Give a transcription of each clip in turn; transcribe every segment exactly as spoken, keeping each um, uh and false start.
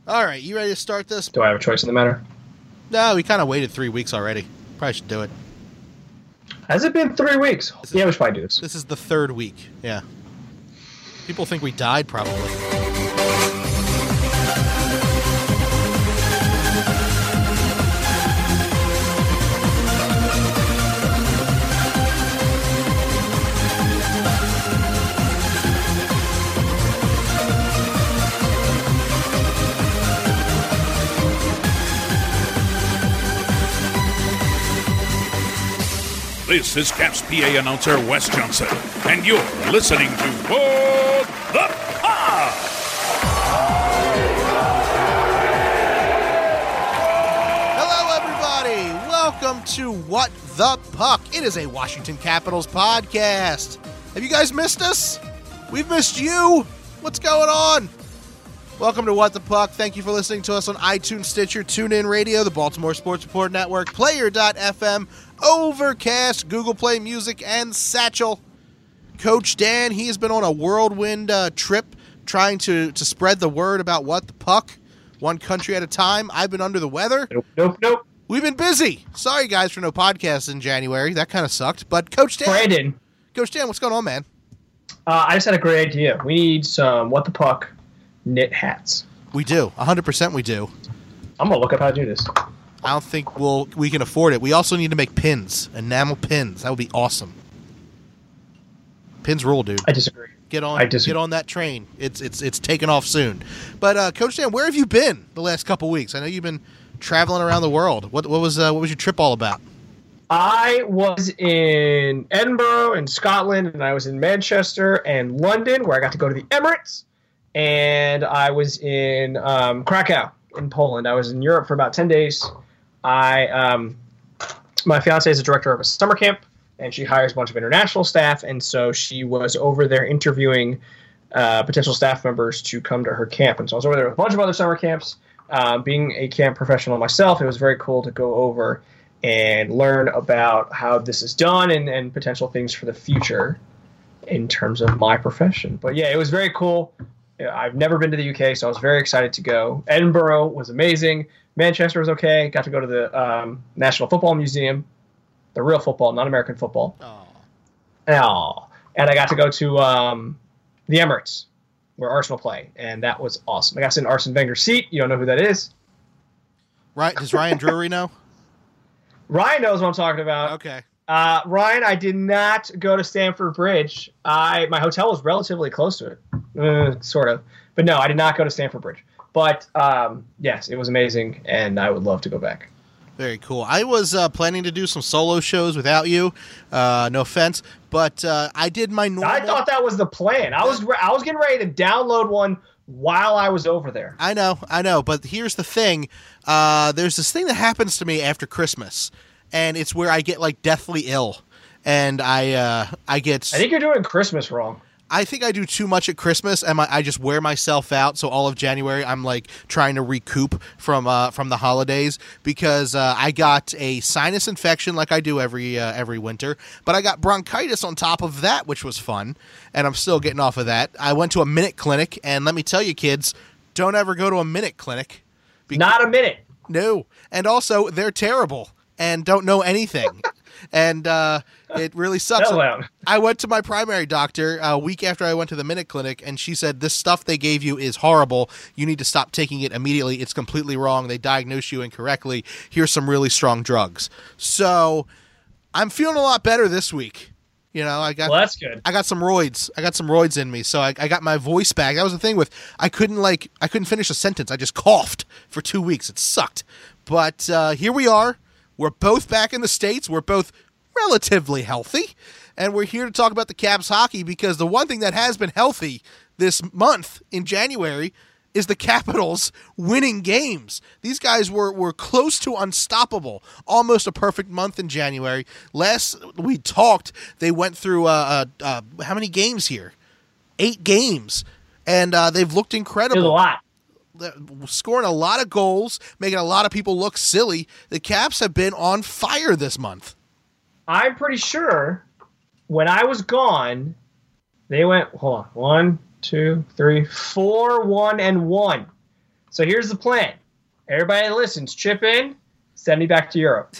All right, you ready to start this? Do I have a choice in the matter? No, we kind of waited three weeks already. Probably should do it. Has it been three weeks? This yeah, is, we should probably do this. This is the third week. Yeah. People think we died, probably. This is Caps P A announcer Wes Johnson, and you're listening to What the Puck! Hello, everybody. Welcome to What the Puck. It is a Washington Capitals podcast. Have you guys missed us? We've missed you. What's going on? Welcome to What the Puck. Thank you for listening to us on iTunes, Stitcher, TuneIn Radio, the Baltimore Sports Report Network, Player dot f m, Overcast, Google Play Music, and Satchel. Coach Dan, he has been on a whirlwind uh, trip trying to, to spread the word about What the Puck, one country at a time. I've been under the weather. Nope, nope, nope. We've been busy. Sorry, guys, for no podcasts in January. That kind of sucked. But Coach Dan, Brandon. Coach Dan, what's going on, man? Uh, I just had a great idea. We need some What the Puck knit hats. We do. one hundred percent we do. I'm going to look up how to do this. I don't think we'll we can afford it. We also need to make pins, enamel pins. That would be awesome. Pins rule, dude. I disagree. Get on, I disagree. get on that train. It's it's it's taking off soon. But uh, Coach Dan, where have you been the last couple weeks? I know you've been traveling around the world. What what was uh, what was your trip all about? I was in Edinburgh and Scotland, and I was in Manchester and London, where I got to go to the Emirates, and I was in um, Krakow in Poland. I was in Europe for about ten days. I um, my fiance is a director of a summer camp, and she hires a bunch of international staff, and so she was over there interviewing uh, potential staff members to come to her camp. And so I was over there with a bunch of other summer camps. Uh, being a camp professional myself, it was very cool to go over and learn about how this is done and, and potential things for the future in terms of my profession. But yeah, it was very cool. I've never been to the U K, so I was very excited to go. Edinburgh was amazing. Manchester was okay. Got to go to the um, National Football Museum, the real football, not American football. Oh, Oh. And I got to go to um, the Emirates, where Arsenal play, and that was awesome. I got to sit in Arsene Wenger's seat. You don't know who that is? right. Does Ryan Drury know? Ryan knows what I'm talking about. Okay. Uh, Ryan, I did not go to Stamford Bridge. I my hotel was relatively close to it, uh, sort of. But no, I did not go to Stamford Bridge. But um, yes, it was amazing, and I would love to go back. Very cool. I was uh, planning to do some solo shows without you. Uh, no offense, but uh, I did my normal. I thought that was the plan. I was I was getting ready to download one while I was over there. I know, I know, but here's the thing. Uh, there's this thing that happens to me after Christmas, and it's where I get like deathly ill, and I uh, I get. I think you're doing Christmas wrong. I think I do too much at Christmas, and my, I just wear myself out. So all of January, I'm like trying to recoup from uh, from the holidays because uh, I got a sinus infection, like I do every uh, every winter. But I got bronchitis on top of that, which was fun, and I'm still getting off of that. I went to a minute clinic, and let me tell you, kids, don't ever go to a minute clinic. Because, Not a minute. No, and also they're terrible and don't know anything. And uh, it really sucks. Settle down. I went to my primary doctor a week after I went to the Minute Clinic, and she said, this stuff they gave you is horrible. You need to stop taking it immediately. It's completely wrong. They diagnosed you incorrectly. Here's some really strong drugs. So I'm feeling a lot better this week. You know, I got Well, that's good. I got some roids. I got some roids in me, so I, I got my voice back. That was the thing with I couldn't like I couldn't finish a sentence. I just coughed for two weeks. It sucked. But uh, here we are. We're both back in the States. We're both relatively healthy, and we're here to talk about the Caps hockey because the one thing that has been healthy this month in January is the Capitals winning games. These guys were, were close to unstoppable. Almost a perfect month in January. Last we talked, they went through uh, uh, uh, how many games here? Eight games, and uh, they've looked incredible. There's a lot. Scoring a lot of goals, making a lot of people look silly. The Caps have been on fire this month. I'm pretty sure when I was gone, they went, hold on, one, two, three, four, one, and one. So here's the plan. Everybody that listens, chip in, send me back to Europe.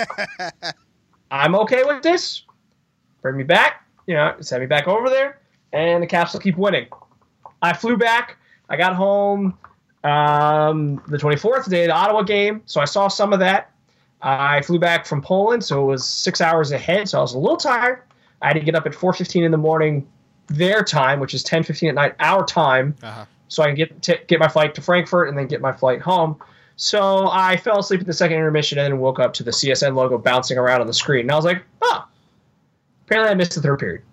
I'm okay with this. Bring me back. You know, send me back over there, and the Caps will keep winning. I flew back. I got home um, the twenty-fourth, the day of the Ottawa game, so I saw some of that. I flew back from Poland, so it was six hours ahead, so I was a little tired. I had to get up at four fifteen in the morning their time, which is ten fifteen at night our time, uh-huh. so I can get t- get my flight to Frankfurt and then get my flight home. So I fell asleep at the second intermission and then woke up to the C S N logo bouncing around on the screen. And I was like, oh, apparently I missed the third period.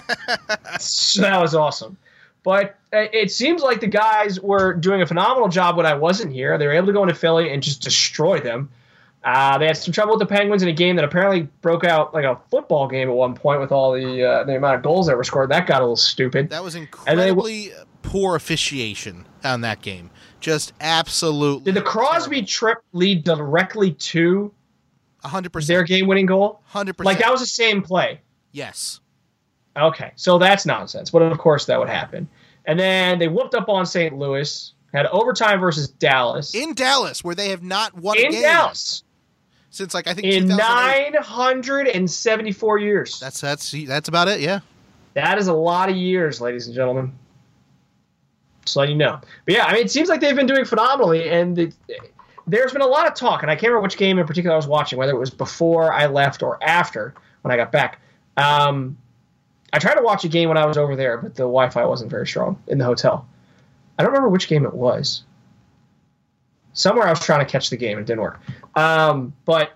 So that was awesome. But it seems like the guys were doing a phenomenal job when I wasn't here. They were able to go into Philly and just destroy them. Uh, they had some trouble with the Penguins in a game that apparently broke out like a football game at one point with all the uh, the amount of goals that were scored. That got a little stupid. That was incredibly w- poor officiation on that game. Just absolutely. Did the Crosby terrible. trip lead directly to one hundred percent their game-winning goal? one hundred percent Like that was the same play? Yes. Okay, so that's nonsense. But of course that would happen. And then they whooped up on Saint Louis, had overtime versus Dallas. In Dallas, where they have not won in a game. In Dallas. Since, like, I think in nine hundred seventy-four years. That's that's that's about it, yeah. That is a lot of years, ladies and gentlemen. Just letting you know. But yeah, I mean, it seems like they've been doing phenomenally, and it, there's been a lot of talk, and I can't remember which game in particular I was watching, whether it was before I left or after when I got back. Um, I tried to watch a game when I was over there, but the Wi-Fi wasn't very strong in the hotel. I don't remember which game it was. Somewhere I was trying to catch the game and it didn't work. Um, but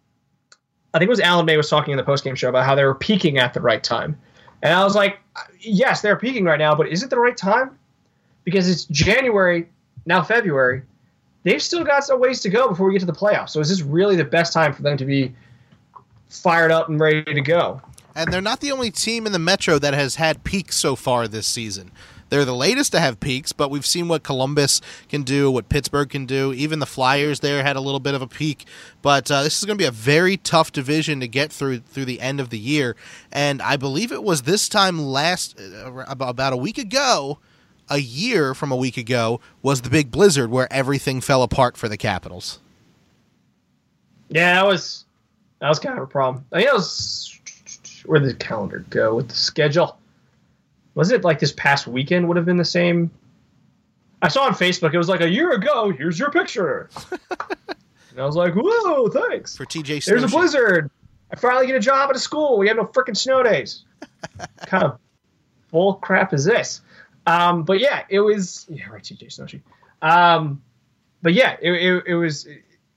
I think it was Alan May was talking in the postgame show about how they were peaking at the right time. And I was like, yes, they're peaking right now, but is it the right time? Because it's January, now February. They've still got some ways to go before we get to the playoffs. So is this really the best time for them to be fired up and ready to go? And they're not the only team in the Metro that has had peaks so far this season. They're the latest to have peaks, but we've seen what Columbus can do, what Pittsburgh can do. Even the Flyers there had a little bit of a peak. But uh, this is going to be a very tough division to get through through the end of the year. And I believe it was this time last, uh, about a week ago, a year from a week ago, was the big blizzard where everything fell apart for the Capitals. Yeah, that was that was kind of a problem. I think that was where did the calendar go with the schedule? Was it like this past weekend would have been the same? I saw on Facebook, it was like a year ago, here's your picture. And I was like, whoa, thanks. For T J There's a blizzard. I finally get a job at a school. We have no freaking snow days. What kind of bull crap is this? Um, but yeah, it was, yeah, right, T J Snowshoe. Um, but yeah, it, it, it was,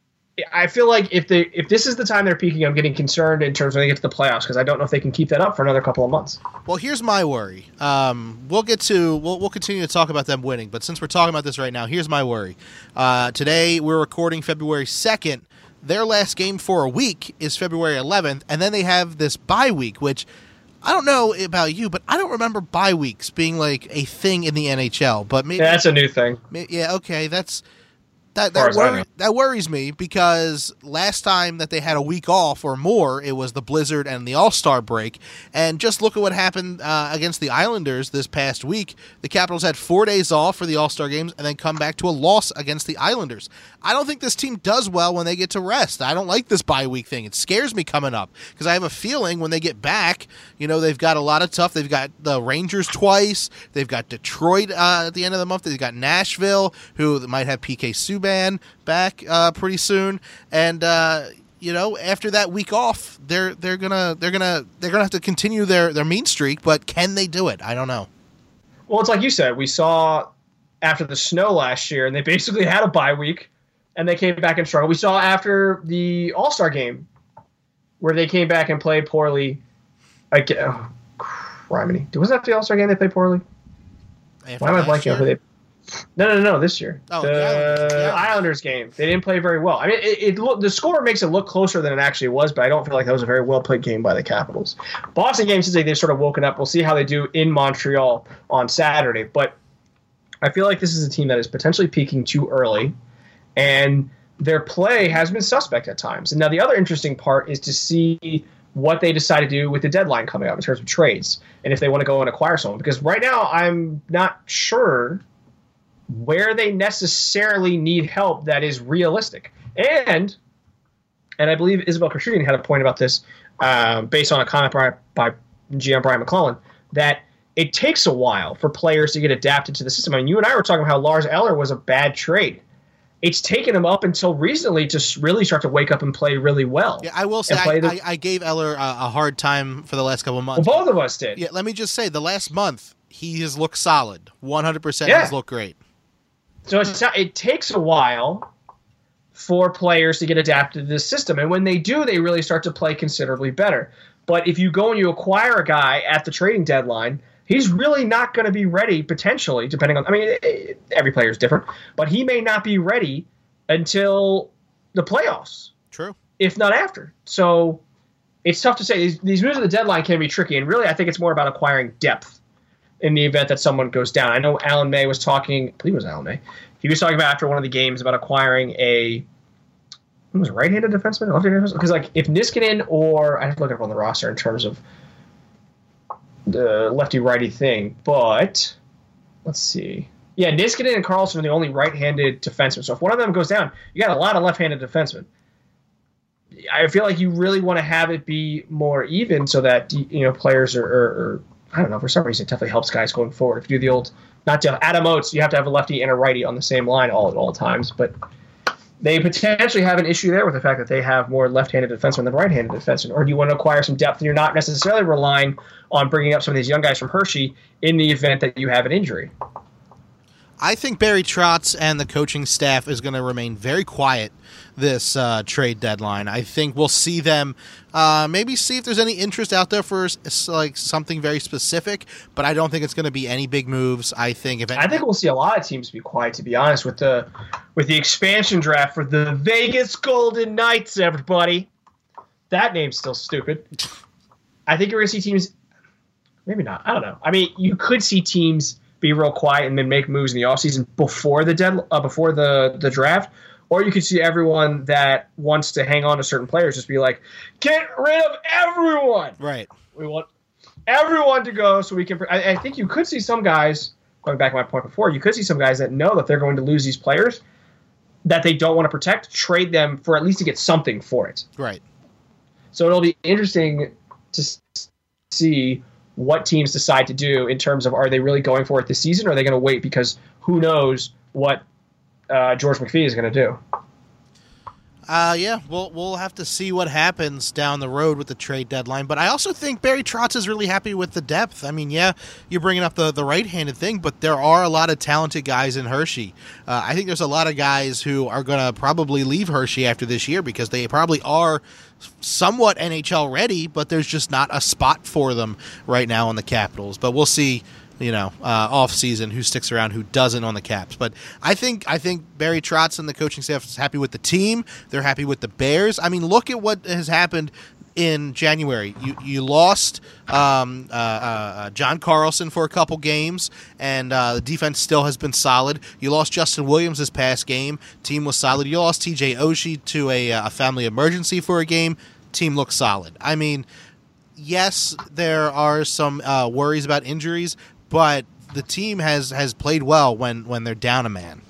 I feel like if they if this is the time they're peaking, I'm getting concerned in terms of when they get to the playoffs because I don't know if they can keep that up for another couple of months. Well, here's my worry. Um, we'll get to we'll we'll continue to talk about them winning, but since we're talking about this right now, here's my worry. Uh, today we're recording February second. Their last game for a week is February eleventh, and then they have this bye week, which I don't know about you, but I don't remember bye weeks being like a thing in the N H L. But maybe yeah, that's a new thing. Maybe, yeah, okay, that's. That that, worry, that worries me because last time that they had a week off or more, it was the blizzard and the All-Star break. And just look at what happened uh, against the Islanders this past week. The Capitals had four days off for the All-Star games and then come back to a loss against the Islanders. I don't think this team does well when they get to rest. I don't like this bye week thing. It scares me coming up because I have a feeling when they get back, you know, they've got a lot of tough. They've got the Rangers twice. They've got Detroit uh, at the end of the month. They've got Nashville, who might have P K Subban back uh, pretty soon, and uh, you know, after that week off, they're they're gonna they're gonna they're gonna have to continue their their mean streak. But can they do it? I don't know. Well, it's like you said. We saw after the snow last year, and they basically had a bye week, and they came back and struggled. We saw after the All-Star game, where they came back and played poorly. I get, oh, criminy. Was that the All-Star game they played poorly? After Why am I blanking on who they? No, no, no, this year. Oh, the the Islanders, yeah. Islanders game. They didn't play very well. I mean, it, it look, the score makes it look closer than it actually was, but I don't feel like that was a very well-played game by the Capitals. Boston game seems like they've sort of woken up. We'll see how they do in Montreal on Saturday. But I feel like this is a team that is potentially peaking too early, and their play has been suspect at times. And now the other interesting part is to see what they decide to do with the deadline coming up in terms of trades and if they want to go and acquire someone. Because right now I'm not sure where they necessarily need help that is realistic. And and I believe Isabel Khurshudin had a point about this um, based on a comment by, by G M Brian McClellan, that it takes a while for players to get adapted to the system. I mean, you and I were talking about how Lars Eller was a bad trade. It's taken him up until recently to really start to wake up and play really well. Yeah, I will say I, the, I, I gave Eller a, a hard time for the last couple of months. Well, both of us did. Yeah, let me just say, the last month, he has looked solid. one hundred percent yeah. has looked great. So it's, it takes a while for players to get adapted to this system. And when they do, they really start to play considerably better. But if you go and you acquire a guy at the trading deadline, he's really not going to be ready, potentially, depending on – I mean, it, it, every player is different. But he may not be ready until the playoffs. True. If not after. So it's tough to say. These, these moves at the deadline can be tricky. And really, I think it's more about acquiring depth in the event that someone goes down. I know Alan May was talking – I believe it was Alan May. He was talking about after one of the games about acquiring a – who was a right-handed defenseman? Left-handed defenseman? Because, like, if Niskanen or – I have to look up on the roster in terms of the lefty-righty thing. But let's see. Yeah, Niskanen and Karlsson are the only right-handed defensemen. So if one of them goes down, you got a lot of left-handed defensemen. I feel like you really want to have it be more even so that, you know, players are, are, are I don't know, for some reason it definitely helps guys going forward. If you do the old – not to Adam Oates, you have to have a lefty and a righty on the same line all at all times. But – they potentially have an issue there with the fact that they have more left-handed defensemen than right-handed defensemen. Or do you want to acquire some depth and you're not necessarily relying on bringing up some of these young guys from Hershey in the event that you have an injury? I think Barry Trotz and the coaching staff is going to remain very quiet this uh, trade deadline. I think we'll see them uh, maybe see if there's any interest out there for like something very specific, but I don't think it's going to be any big moves. I think if any- I think we'll see a lot of teams be quiet, to be honest, with the with the expansion draft for the Vegas Golden Knights. Everybody, that name's still stupid. I think you're going to see teams. Maybe not. I don't know. I mean, you could see teams be real quiet and then make moves in the offseason before the dead uh, before the, the draft. Or you could see everyone that wants to hang on to certain players just be like, get rid of everyone. Right. We want everyone to go so we can – I think you could see some guys, going back to my point before, you could see some guys that know that they're going to lose these players that they don't want to protect, trade them for at least to get something for it. Right. So it'll be interesting to see what teams decide to do in terms of, are they really going for it this season, or are they going to wait because who knows what uh, George McPhee is going to do? Uh, yeah, we'll we'll have to see what happens down the road with the trade deadline. But I also think Barry Trotz is really happy with the depth. I mean, yeah, you're bringing up the, the right-handed thing, but there are a lot of talented guys in Hershey. Uh, I think there's a lot of guys who are going to probably leave Hershey after this year because they probably are somewhat N H L ready, but there's just not a spot for them right now on the Capitals. But we'll see. You know, uh, off season, who sticks around, who doesn't on the Caps. But I think I think Barry Trotz and the coaching staff is happy with the team. They're happy with the Bears. I mean, look at what has happened in January. You you lost um, uh, uh, John Carlson for a couple games, and uh, the defense still has been solid. You lost Justin Williams this past game. Team was solid. You lost T J Oshie to a, a family emergency for a game. Team looks solid. I mean, yes, there are some uh, worries about injuries, but the team has, has played well when, when they're down a man.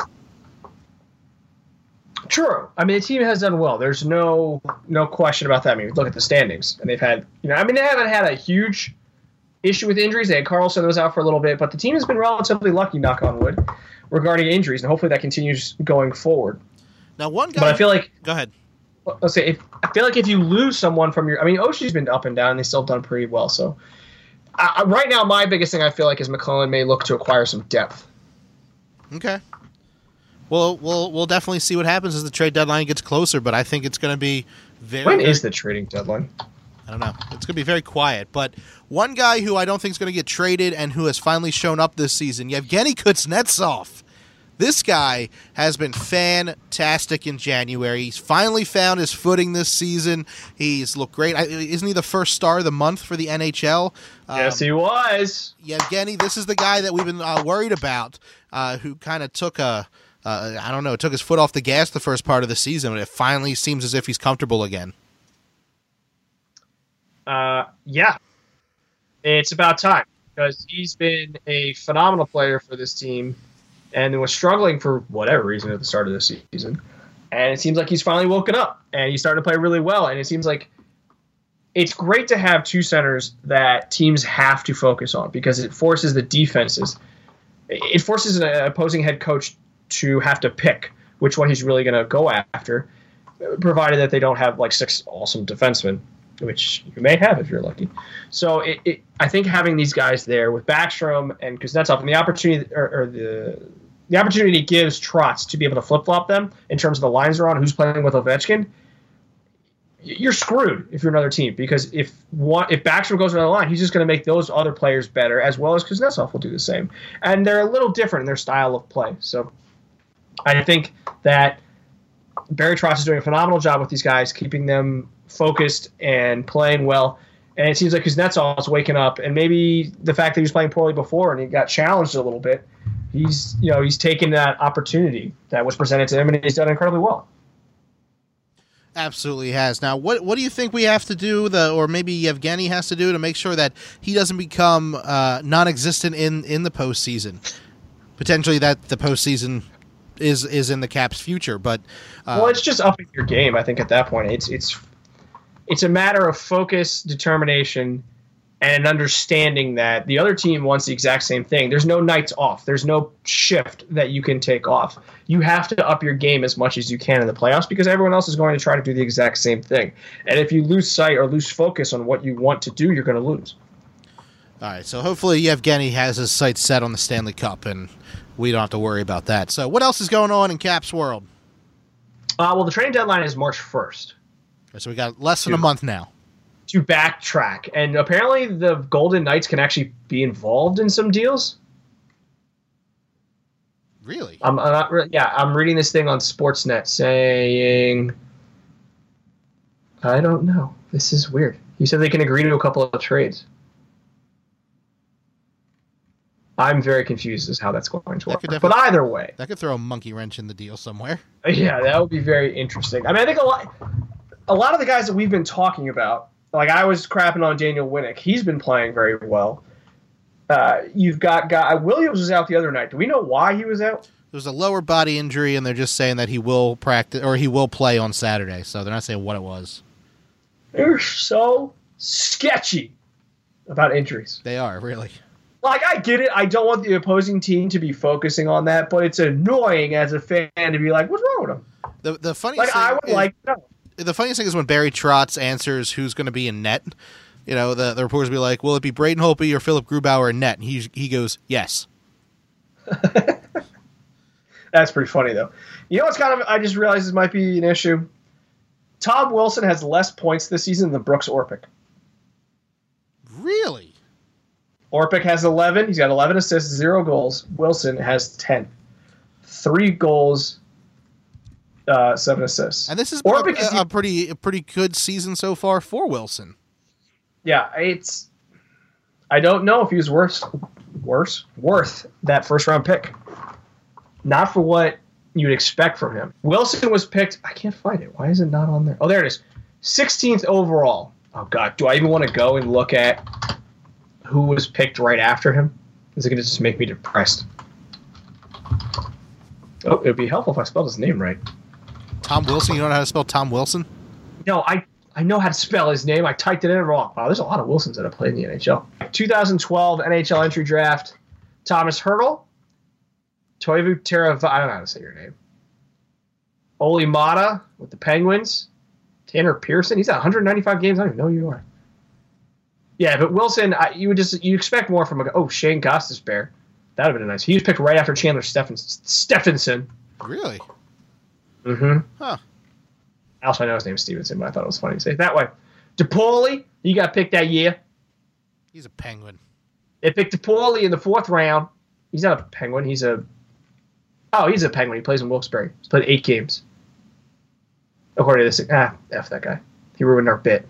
True. I mean, the team has done well. There's no no question about that. I mean, look at the standings, and they've had, you know, I mean, they haven't had a huge issue with injuries. They had Carlson that was out for a little bit, but the team has been relatively lucky, knock on wood, regarding injuries, and hopefully that continues going forward. Now, one guy. But I feel like. Go ahead. Let's say, if, I feel like if you lose someone from your, I mean, Oshie's been up and down, and they've still done pretty well. So, uh, right now, my biggest thing I feel like is McClellan may look to acquire some depth. Okay. Well, we'll we'll definitely see what happens as the trade deadline gets closer, but I think it's going to be very. When very, is the trading deadline? I don't know. It's going to be very quiet. But one guy who I don't think is going to get traded and who has finally shown up this season, Yevgeny Kuznetsov. This guy has been fantastic in January. He's finally found his footing this season. He's looked great. Isn't he the first star of the month for the N H L? Yes, um, he was. Yevgeny, this is the guy that we've been uh, worried about, uh, who kind of took a, uh, I don't know, took his foot off the gas the first part of the season, but it finally seems as if he's comfortable again. Uh, yeah. It's about time, because he's been a phenomenal player for this team. and was struggling for whatever reason at the start of the season. And it seems like he's finally woken up, and he's starting to play really well. And it seems like it's great to have two centers that teams have to focus on because it forces the defenses. It forces an opposing head coach to have to pick which one he's really going to go after, provided that they don't have like six awesome defensemen, which you may have if you're lucky. So it, it, I think having these guys there with Backstrom and Kuznetsov and the opportunity or, or the the opportunity gives Trotz to be able to flip-flop them in terms of the lines are on, who's playing with Ovechkin, you're screwed if you're another team because if one, if Backstrom goes another line, he's just going to make those other players better as well as Kuznetsov will do the same. And they're a little different in their style of play. So I think that Barry Trotz is doing a phenomenal job with these guys, keeping them focused and playing well. And it seems like Kuznetsov is waking up, and maybe the fact that he was playing poorly before and he got challenged a little bit, he's you know he's taken that opportunity that was presented to him, and he's done incredibly well. Absolutely has. Now, what what do you think we have to do, the or maybe Yevgeny has to do to make sure that he doesn't become uh, non-existent in, in the postseason? Potentially, that the postseason is is in the Caps' future, but uh, well, it's just upping your game. I think at that point, it's it's it's a matter of focus, determination, and an understanding that the other team wants the exact same thing. There's no nights off. There's no shift that you can take off. You have to up your game as much as you can in the playoffs because everyone else is going to try to do the exact same thing. And if you lose sight or lose focus on what you want to do, you're going to lose. All right, so hopefully Yevgeny has his sights set on the Stanley Cup, and we don't have to worry about that. So what else is going on in Caps world? Uh, well, the trading deadline is March first. So we got less than a month now. To backtrack, and apparently the Golden Knights can actually be involved in some deals. Really? I'm, I'm not. Re- yeah, I'm reading this thing on Sportsnet saying, I don't know. This is weird. He said they can agree to a couple of trades. I'm very confused as how that's going to work. But either way, that could throw a monkey wrench in the deal somewhere. Yeah, that would be very interesting. I mean, I think a lot, a lot of the guys that we've been talking about. Like, I was crapping on Daniel Winnick. He's been playing very well. Uh, you've got guy Williams was out the other night. Do we know why he was out? There was a lower body injury, and they're just saying that he will practice or he will play on Saturday. So they're not saying what it was. They're so sketchy about injuries. They are, really. Like, I get it. I don't want the opposing team to be focusing on that, but it's annoying as a fan to be like, what's wrong with him? The the funny like thing I would is, like no. The funniest thing is when Barry Trotz answers who's going to be in net. You know, the, the reporters will be like, will it be Braden Holtby or Philip Grubauer in net? And he, he goes, yes. That's pretty funny, though. You know what's kind of, I just realized this might be an issue? Tom Wilson has less points this season than Brooks Orpik. Really? Orpik has eleven. He's got eleven assists, zero goals. Wilson has ten. Three goals, uh, seven assists. And this has been a, a, a pretty a pretty good season so far for Wilson. Yeah, it's. I don't know if he was worse, worse, worth that first round pick. Not for what you'd expect from him. Wilson was picked. I can't find it. Why is it not on there? Oh, there it is. sixteenth overall. Oh God, do I even want to go and look at who was picked right after him? Is it going to just make me depressed? Oh, it would be helpful if I spelled his name right. Tom Wilson? You don't know how to spell Tom Wilson? No, I, I know how to spell his name. I typed it in wrong. Wow, there's a lot of Wilsons that have played in the N H L. twenty twelve N H L entry draft. Thomas Hertl. Toivu Terava. I don't know how to say your name. Oli Mata with the Penguins. Tanner Pearson. He's at one hundred ninety-five games. I don't even know who you are. Yeah, but Wilson, I, you would just you expect more from a oh Shane Gostisbehere. That would have been nice. He was picked right after Chandler Stephens, Stephenson. Really? Mm-hmm. Huh. Also, I know his name is Stevenson, but I thought it was funny to say it that way. DePauli, he got picked that year. He's a Penguin. They picked DePauli in the fourth round. He's not a Penguin. He's a oh, he's a Penguin. He plays in Wilkes-Barre. He's played eight games. According to this, ah, F that guy. He ruined our bit.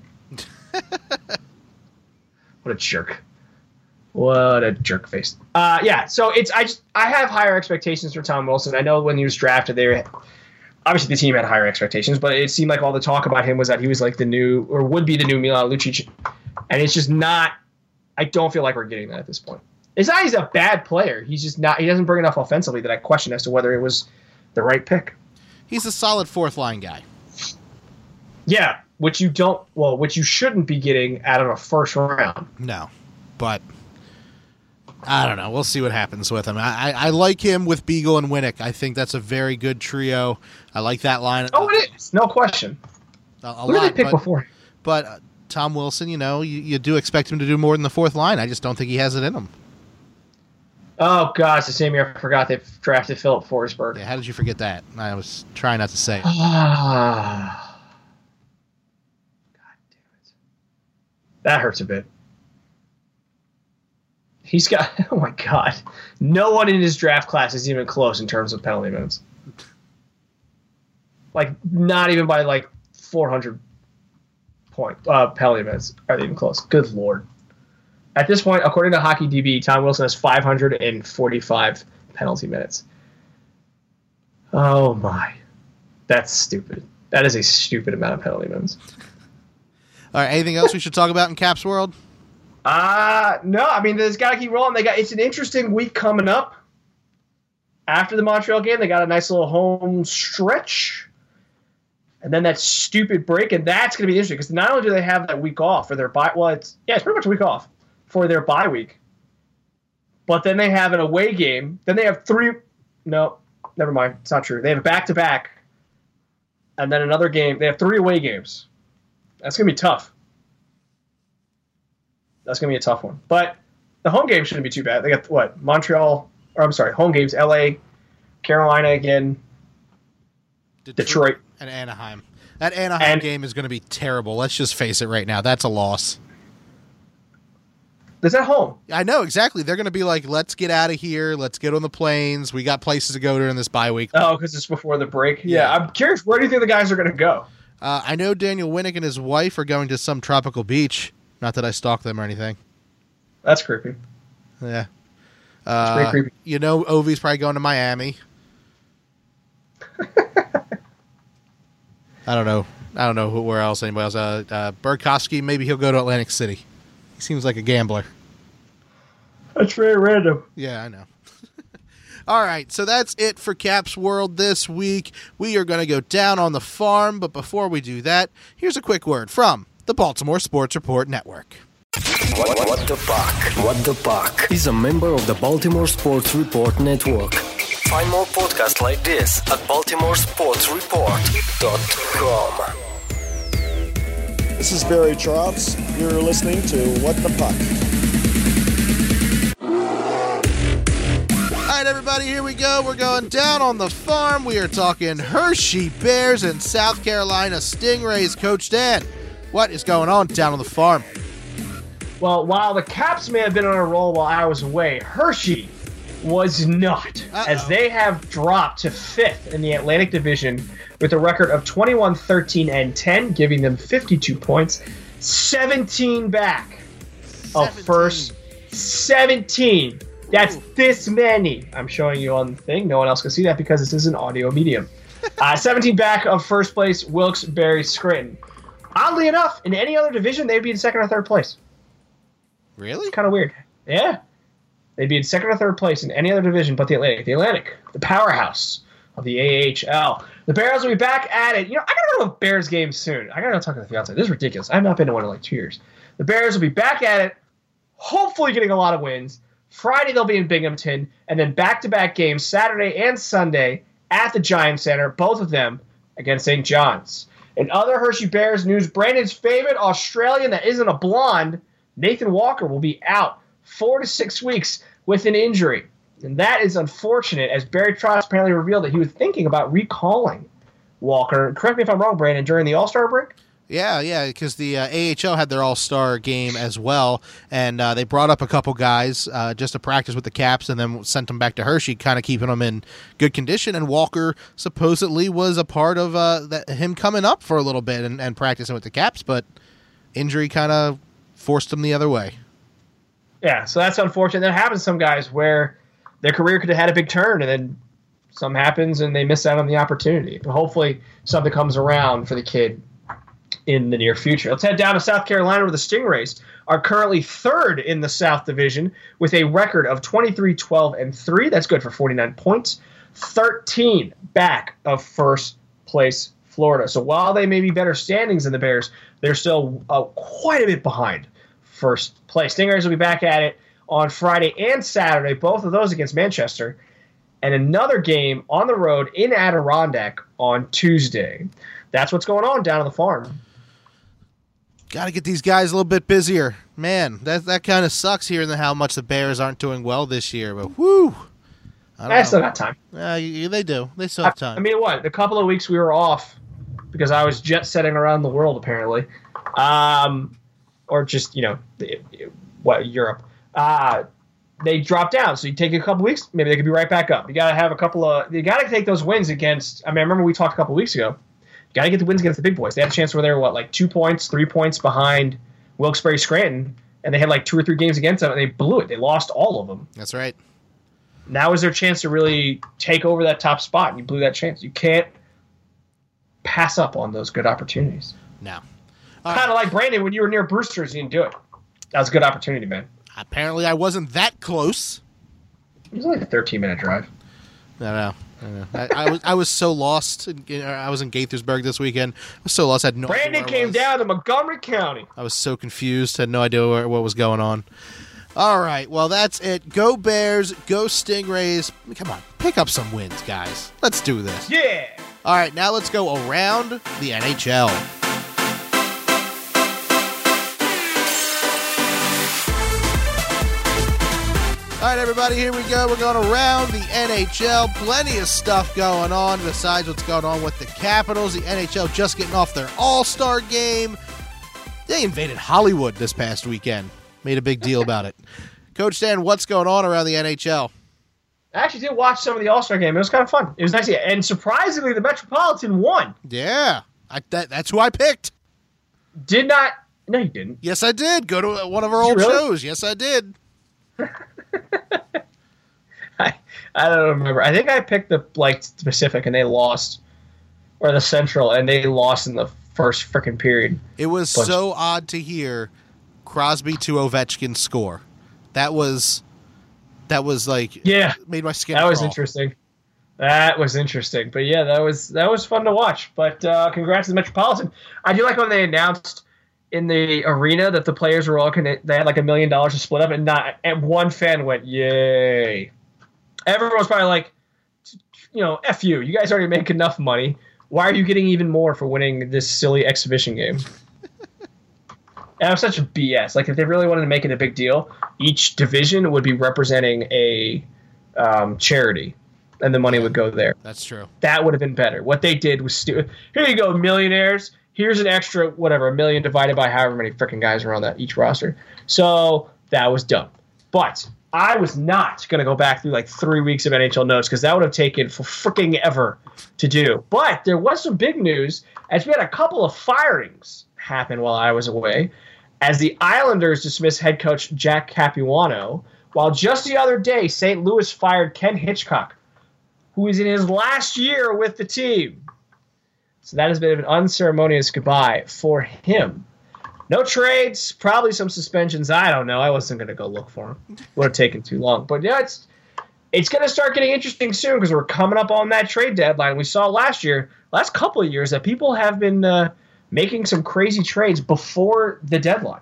What a jerk. What a jerk face. Uh, yeah, so it's I just I have higher expectations for Tom Wilson. I know when he was drafted, they were, obviously the team had higher expectations, but it seemed like all the talk about him was that he was like the new or would be the new Milan Lucic, and it's just not. I don't feel like we're getting that at this point. It's not he's a bad player. He's just not. He doesn't bring enough offensively that I question as to whether it was the right pick. He's a solid fourth line guy. Yeah, which you don't. Well, which you shouldn't be getting out of a first round. No, but I don't know. We'll see what happens with him. I, I, I like him with Beagle and Winnick. I think that's a very good trio. I like that line. Oh, it is. No question. A, a Who lot, did they pick but, before? But uh, Tom Wilson, you know, you, you do expect him to do more than the fourth line. I just don't think he has it in him. Oh, God, it's the same year I forgot they drafted Philip Forsberg. Yeah, how did you forget that? I was trying not to say it. Ah. God damn it. That hurts a bit. He's got, oh my God. No one in his draft class is even close in terms of penalty minutes. Like, not even by like four hundred point uh, penalty minutes are they even close. Good Lord. At this point, according to Hockey D B, Tom Wilson has five hundred forty-five penalty minutes. Oh my. That's stupid. That is a stupid amount of penalty minutes. All right, anything else we should talk about in Caps World? Uh, no, I mean, there's got to keep rolling. They got It's an interesting week coming up. After the Montreal game, they got a nice little home stretch. And then that stupid break, and that's going to be interesting because not only do they have that week off for their bye, well, it's, yeah, it's pretty much a week off for their bye week. But then they have an away game. Then they have three, no, never mind. It's not true. They have a back-to-back. And then another game. They have three away games. That's going to be tough. That's going to be a tough one. But the home game shouldn't be too bad. They got, what, Montreal, or I'm sorry, home games, L A, Carolina again, Detroit. Detroit. And Anaheim. That Anaheim and, game is going to be terrible. Let's just face it right now. That's a loss. That's at home. I know, exactly. They're going to be like, let's get out of here. Let's get on the planes. We got places to go during this bye week. Oh, because it's before the break? Yeah. yeah. I'm curious, where do you think the guys are going to go? Uh, I know Daniel Winnick and his wife are going to some tropical beach. Not that I stalk them or anything. That's creepy. Yeah. That's uh, pretty creepy. You know, Ovi's probably going to Miami. I don't know. I don't know who, where else anybody else. Uh, uh, Burkowski, maybe he'll go to Atlantic City. He seems like a gambler. That's very random. Yeah, I know. All right, so that's it for Caps World this week. We are going to go down on the farm, but before we do that, here's a quick word from the Baltimore Sports Report Network. What, what the Puck? What the Puck is a member of the Baltimore Sports Report Network. Find more podcasts like this at baltimore sports report dot com. This is Barry Trotz. You're listening to What the Puck. All right, everybody, here we go. We're going down on the farm. We are talking Hershey Bears and South Carolina Stingrays. Coach Dan, what is going on down on the farm? Well, while the Caps may have been on a roll while I was away, Hershey was not, Uh-oh. as they have dropped to fifth in the Atlantic Division with a record of twenty-one, thirteen, and ten, giving them fifty-two points, seventeen back of first, seventeen. That's Ooh. This many. I'm showing you on the thing. No one else can see that because this is an audio medium. uh, seventeen back of first place, Wilkes-Barre Scranton. Oddly enough, in any other division, they'd be in second or third place. Really? It's kind of weird. Yeah. They'd be in second or third place in any other division but the Atlantic. The Atlantic, the powerhouse of the A H L. The Bears will be back at it. You know, I gotta go to a Bears game soon. I gotta go talk to the fiance. This is ridiculous. I've not been to one in like two years. The Bears will be back at it, hopefully getting a lot of wins. Friday they'll be in Binghamton, and then back-to-back games Saturday and Sunday at the Giant Center, both of them against Saint John's. In other Hershey Bears news, Brandon's favorite Australian that isn't a blonde, Nathan Walker, will be out four to six weeks with an injury. And that is unfortunate, as Barry Trotz apparently revealed that he was thinking about recalling Walker. Correct me if I'm wrong, Brandon, during the All-Star break? Yeah, yeah, because the uh, A H L had their All-Star game as well, and uh, they brought up a couple guys uh, just to practice with the Caps and then sent them back to Hershey, kind of keeping them in good condition. And Walker supposedly was a part of uh, that, him coming up for a little bit and, and practicing with the Caps, but injury kind of forced him the other way. Yeah, so that's unfortunate. That happens to some guys where their career could have had a big turn, and then something happens and they miss out on the opportunity. But hopefully something comes around for the kid in the near future. Let's head down to South Carolina where the Stingrays are currently third in the South Division with a record of twenty-three, twelve, and three. That's good for forty-nine points. thirteen back of first place Florida. So while they may be better standings than the Bears, they're still uh, quite a bit behind first place. Stingrays will be back at it on Friday and Saturday, both of those against Manchester, and another game on the road in Adirondack on Tuesday. That's what's going on down on the farm. Got to get these guys a little bit busier. Man, that that kind of sucks hearing how much the Bears aren't doing well this year. But whoo, I, I still got time. Uh, yeah, they do. They still have time. I, I mean, what? A couple of weeks we were off because I was jet setting around the world, apparently, um, or just you know, what Europe. Uh, they dropped down, so you take a couple weeks, maybe they could be right back up. You got to have a couple of. You got to take those wins against. I mean, I remember we talked a couple weeks ago. You got to get the wins against the big boys. They had a chance where they were what, like two points, three points behind Wilkes-Barre Scranton, and they had like two or three games against them, and they blew it. They lost all of them. That's right. Now is their chance to really take over that top spot, and you blew that chance. You can't pass up on those good opportunities. No. Kind of like Brandon when you were near Brewster's, you didn't do it. That was a good opportunity, man. Apparently, I wasn't that close. It was like a thirteen-minute drive. I don't know. I, don't know. I, I was I was so lost. In, I was in Gaithersburg this weekend. I was so lost. I had no Brandon idea where I came was. down to Montgomery County. I was so confused. Had no idea where, what was going on. All right. Well, that's it. Go Bears. Go Stingrays. Come on. Pick up some wins, guys. Let's do this. Yeah. All right. Now let's go around the N H L. All right, everybody, here we go. We're going around the N H L. Plenty of stuff going on besides what's going on with the Capitals. The N H L just getting off their All-Star game. They invaded Hollywood this past weekend. Made a big deal about it. Coach Dan, what's going on around the N H L? I actually did watch some of the All-Star game. It was kind of fun. It was nice. And surprisingly, the Metropolitan won. Yeah, I, that, that's who I picked. Did not. No, you didn't. Yes, I did. Go to one of our Did old you really? shows. Yes, I did. I, I don't remember. I think I picked the like Pacific and they lost, or the Central and they lost in the first freaking period. It was Bunch. so odd to hear Crosby to Ovechkin score. That was that was like Yeah, made my skin that was crawl. interesting. That was interesting. But yeah, that was that was fun to watch. But uh, congrats to the Metropolitan. I do like when they announced in the arena that the players were all connect- they had like a million dollars to split up, and not and one fan went yay. Everyone was probably like, you know, F you. You guys already make enough money. Why are you getting even more for winning this silly exhibition game? That was such a B S. Like, if they really wanted to make it a big deal, each division would be representing a um, charity, and the money would go there. That's true. That would have been better. What they did was stupid. Here you go, millionaires. Here's an extra, whatever, a million divided by however many freaking guys are on that each roster. So that was dumb. But I was not going to go back through like three weeks of N H L notes because that would have taken for freaking ever to do. But there was some big news as we had a couple of firings happen while I was away, as the Islanders dismissed head coach Jack Capuano, while just the other day Saint Louis fired Ken Hitchcock, who is in his last year with the team. So that has been an unceremonious goodbye for him. No trades, probably some suspensions. I don't know. I wasn't going to go look for them. It would have taken too long. But yeah, it's it's going to start getting interesting soon because we're coming up on that trade deadline. We saw last year, last couple of years, that people have been uh, making some crazy trades before the deadline.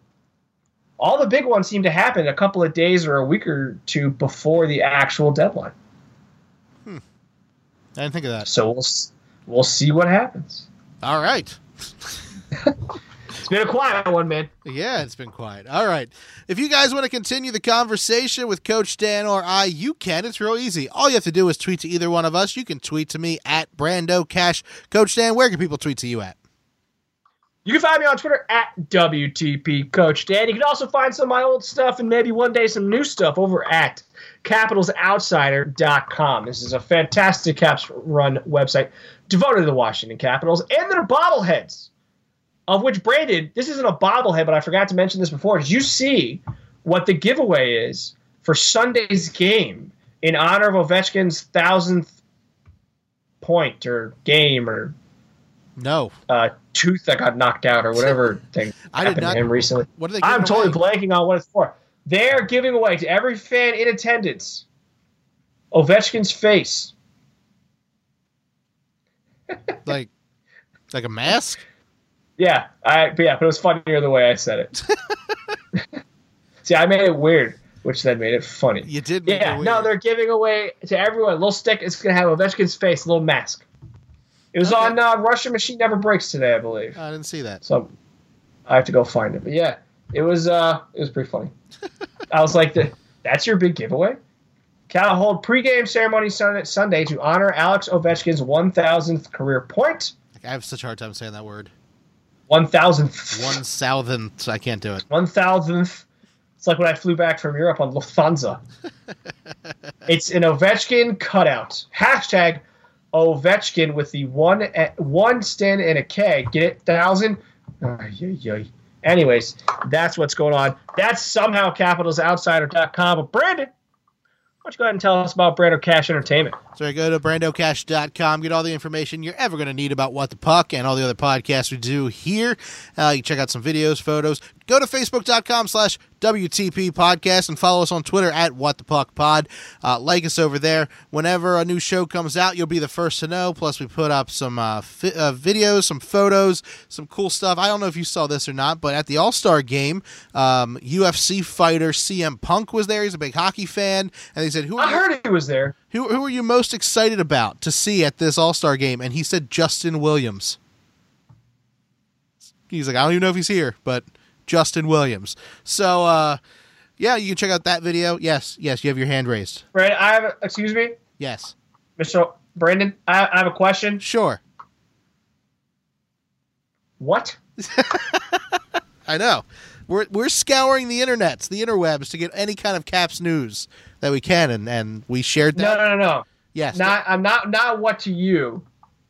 All the big ones seem to happen a couple of days or a week or two before the actual deadline. Hmm. I didn't think of that. So we'll we'll see what happens. All right. It's been a quiet one, man. Yeah, it's been quiet. All right. If you guys want to continue the conversation with Coach Dan or I, you can. It's real easy. All you have to do is tweet to either one of us. You can tweet to me at Brando Cash. Coach Dan, where can people tweet to you at? You can find me on Twitter at W T P Coach Dan. You can also find some of my old stuff and maybe one day some new stuff over at Capitals Outsider dot com. This is a fantastic Caps run website devoted to the Washington Capitals and their bobbleheads, of which, Brandon, this isn't a bobblehead, but I forgot to mention this before. Did you see what the giveaway is for Sunday's game in honor of Ovechkin's thousandth point or game or No. uh, tooth that got knocked out or whatever thing I did happened not- to him recently. What are they I'm giving totally away? blanking on what it's for. They're giving away to every fan in attendance Ovechkin's face. Like, like a mask? Yeah, I but yeah, but it was funnier the way I said it. See, I made it weird, which then made it funny. You did make Yeah, it no, weird. they're giving away to everyone a little stick. It's gonna have Ovechkin's face, a little mask. It was Okay. on uh, Russian Machine Never Breaks today, I believe. I didn't see that. So I have to go find it. But yeah, it was uh, it was pretty funny. I was like, the, "That's your big giveaway." Cal hold pregame ceremony Sunday, Sunday to honor Alex Ovechkin's one thousandth career point. Like, I have such a hard time saying that word. one thousandth. One thousandth. I can't do it. one thousandth. It's like when I flew back from Europe on Lufthansa. It's an Ovechkin cutout. Hashtag Ovechkin with the one one stin and a K. Get it? Thousand? Ay, ay, ay. Anyways, that's what's going on. That's somehow capitals outsider dot com. But Brandon, why don't you go ahead and tell us about Brando Cash Entertainment? So go to brando cash dot com, get all the information you're ever going to need about What the Puck and all the other podcasts we do here. Uh, you can check out some videos, photos. Go to facebook dot com slash W T P podcast and follow us on Twitter at What the Puck Pod. Uh, like us over there. Whenever a new show comes out, you'll be the first to know. Plus, we put up some uh, fi- uh, videos, some photos, some cool stuff. I don't know if you saw this or not, but at the All-Star game, um, U F C fighter C M Punk was there. He's a big hockey fan. And they said, who are I you- heard he was there. Who, who are you most excited about to see at this All-Star game? And he said Justin Williams. He's like, I don't even know if he's here, but Justin Williams. So, uh, yeah, you can check out that video. Yes, yes, you have your hand raised. Brandon, I have. Excuse me, Yes. Mister Brandon. I, I have a question. Sure. What? I know. We're we're scouring the internets, the interwebs, to get any kind of Caps news that we can, and, and we shared No, that. no, no, no. Yes. Not. I'm not. Not what to you.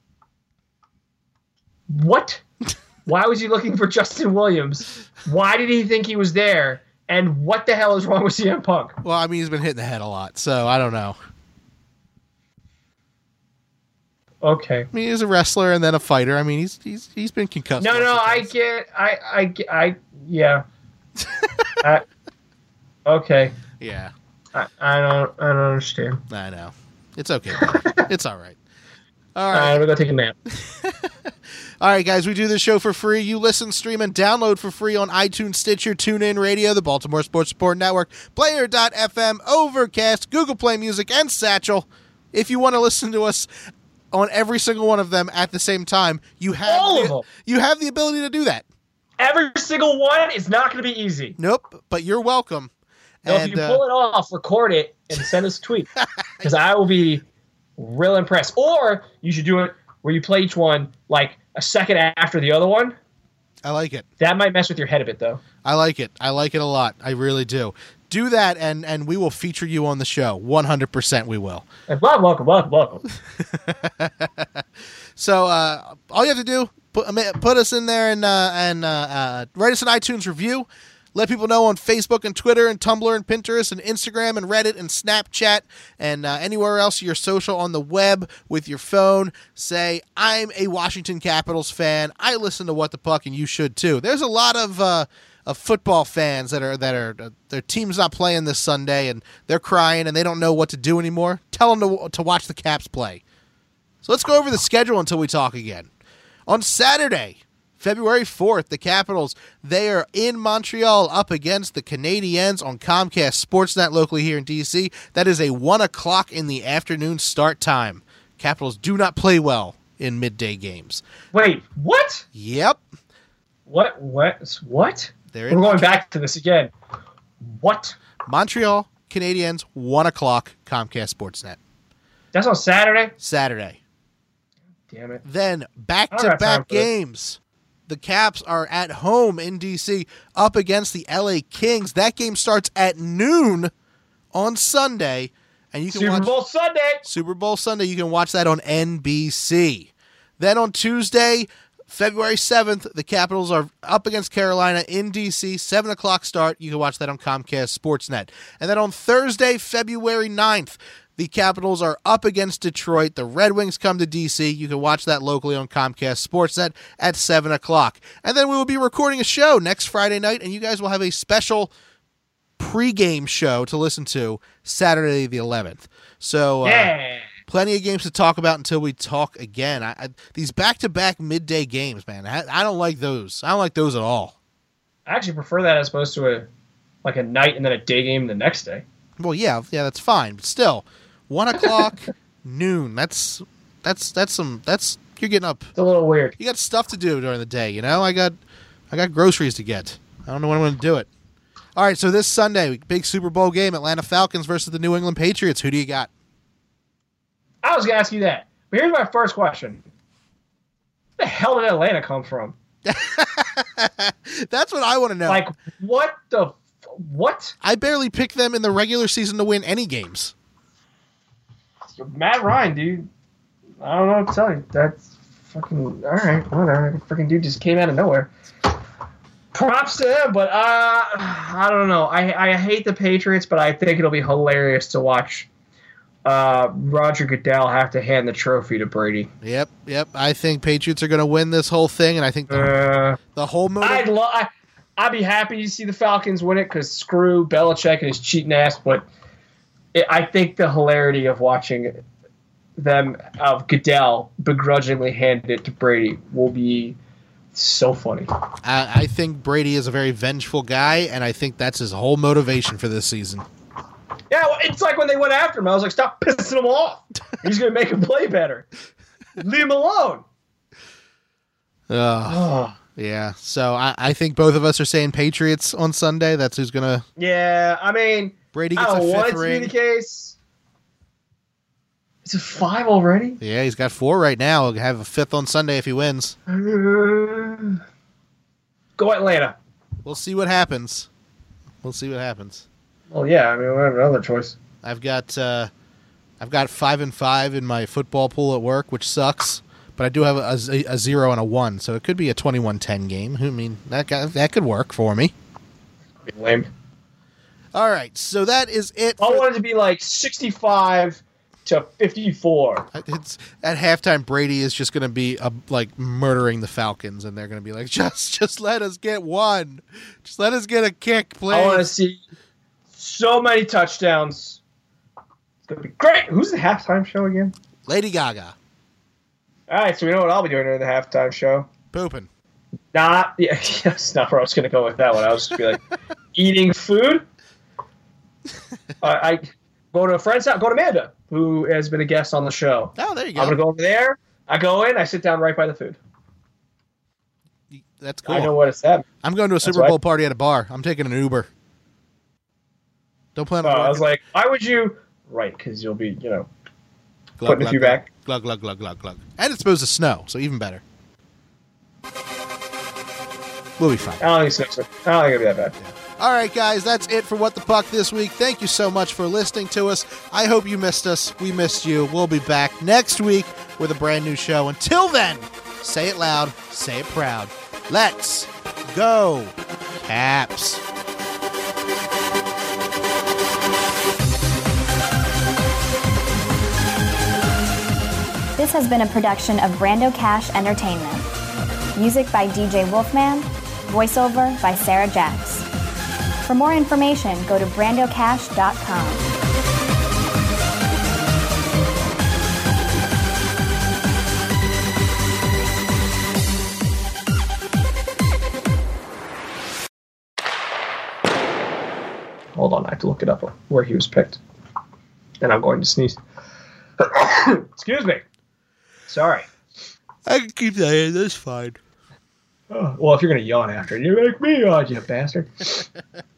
What? Why was he looking for Justin Williams? Why did he think he was there? And what the hell is wrong with C M Punk? Well, I mean, he's been hitting the head a lot, so I don't know. Okay. I mean, he's a wrestler and then a fighter. I mean, he's he's he's been concussed. No, lots no. of I times. get. I. I. get- I. Yeah. I, okay. Yeah. I, I don't. I don't understand. I know. It's okay. buddy. It's all right. All All right. right, I'm gonna go take a nap. All right, guys, we do this show for free. You listen, stream, and download for free on iTunes, Stitcher, TuneIn Radio, the Baltimore Sports Support Network, Player dot F M, Overcast, Google Play Music, and Satchel. If you want to listen to us on every single one of them at the same time, you have All the, of them. you have the ability to do that. Every single one is not gonna be easy. Nope, but you're welcome. No, And, if you uh, pull it off, record it and send us a tweet because I will be real impressed. Or you should do it where you play each one like a second after the other one. I like it. That might mess with your head a bit, though. I like it. I like it a lot. I really do. Do that, and, and we will feature you on the show. one hundred percent we will. And welcome, welcome, welcome, welcome. So uh, all you have to do, put, I mean, put us in there and uh, and uh, uh, write us an iTunes review. Let people know on Facebook and Twitter and Tumblr and Pinterest and Instagram and Reddit and Snapchat and uh, anywhere else you're social on the web with your phone. Say, I'm a Washington Capitals fan. I listen to What the Puck, and you should too. There's a lot of uh, of football fans that are that are uh, their team's not playing this Sunday and they're crying and they don't know what to do anymore. Tell them to to watch the Caps play. So let's go over the schedule until we talk again. On Saturday, February fourth, the Capitals, they are in Montreal up against the Canadiens on Comcast Sportsnet locally here in D C. That is a one o'clock in the afternoon start time. Capitals do not play well in midday games. Wait, what? Yep. What? What? What? They're We're in going back to this again. What? Montreal, Canadiens, one o'clock, Comcast Sportsnet. That's on Saturday? Saturday. Damn it. Then I don't got time back-to-back for this. games. The Caps are at home in D C up against the L A Kings. That game starts at noon on Sunday, and you can Super watch Bowl Sunday. Super Bowl Sunday. You can watch that on N B C. Then on Tuesday, February seventh, the Capitals are up against Carolina in D C, seven o'clock start. You can watch that on Comcast Sportsnet. And then on Thursday, February ninth, The Capitals are up against Detroit. The Red Wings come to D C. You can watch that locally on Comcast Sportsnet at seven o'clock. And then we will be recording a show next Friday night, and you guys will have a special pregame show to listen to Saturday the eleventh. So, uh, Yeah. plenty of games to talk about until we talk again. I, I, these back-to-back midday games, man, I, I don't like those. I don't like those at all. I actually prefer that as opposed to a like a night and then a day game the next day. Well, yeah, yeah, that's fine. But still, one o'clock, noon. That's that's that's some. That's you're getting up. It's a little weird. You got stuff to do during the day. You know, I got I got groceries to get. I don't know when I'm going to do it. All right, so this Sunday, big Super Bowl game: Atlanta Falcons versus the New England Patriots. Who do you got? I was going to ask you that. But here's my first question. Where the hell did Atlanta come from? That's what I want to know. Like, what the... What? I barely picked them in the regular season to win any games. Matt Ryan, dude. I don't know what to tell you. That's fucking... All right, whatever. Freaking dude just came out of nowhere. Props to him, but uh, I don't know. I, I hate the Patriots, but I think it'll be hilarious to watch uh, Roger Goodell have to hand the trophy to Brady. Yep, yep. I think Patriots are going to win this whole thing, and I think the, Uh, the whole motive... I'd lo- I, I'd be happy to see the Falcons win it because screw Belichick and his cheating ass. But it, I think the hilarity of watching them of Goodell begrudgingly hand it to Brady will be so funny. I, I think Brady is a very vengeful guy, and I think that's his whole motivation for this season. Yeah, well, it's like when they went after him. I was like, stop pissing him off. He's going to make him play better. Leave him alone. Ugh. Oh. Yeah, so I, I think both of us are saying Patriots on Sunday. That's who's going to... Yeah, I mean, Brady I gets a don't want fifth it to ring. be the case. Is it five already? Yeah, he's got four right now. He'll have a fifth on Sunday if he wins. Uh, Go Atlanta. We'll see what happens. We'll see what happens. Well, yeah, I mean, we have another choice. I've got uh, I've got five and five in my football pool at work, which sucks. But I do have a, a, a zero and a one, so it could be a twenty-one ten game. I mean, that that could work for me. Lame. All right, so that is it. I For, wanted to be like sixty-five to fifty-four. it's at halftime. Brady is just going to be uh, like murdering the Falcons, and they're going to be like, just just let us get one, just let us get a kick, please. I want to see so many touchdowns. It's going to be great. Who's the halftime show again? Lady Gaga All right, so we know what I'll be doing during the halftime show. pooping. Not, yeah, that's not where I was going to go with that one. I was just going to be like, eating food. Uh, I go to a friend's house, go to Amanda, who has been a guest on the show. Oh, there you go. I'm going to go over there. I go in, I sit down right by the food. That's cool. I know what it's at. I'm going to a That's Super right. Bowl party at a bar. I'm taking an Uber. Don't plan Uh, on. I was walking. like, why would you? Right, because you'll be, you know, glug, putting a glug, few glug, back. Glug glug glug glug glug. And it's supposed to snow, so even better. We'll be fine. I don't think so. I don't think it'll be that bad. All right, guys, that's it for What the Puck this week. Thank you so much for listening to us. I hope you missed us. We missed you. We'll be back next week with a brand new show. Until then, say it loud, say it proud. Let's go, Caps. This has been a production of Brando Cash Entertainment. Music by D J Wolfman. Voiceover by Sarah Jacks. For more information, go to brando cash dot com. Hold on, I have to look it up where he was picked. And I'm going to sneeze. Excuse me. Sorry. I can keep that in. That's fine. Oh, well, if you're going to yawn after, you make me yawn, you bastard.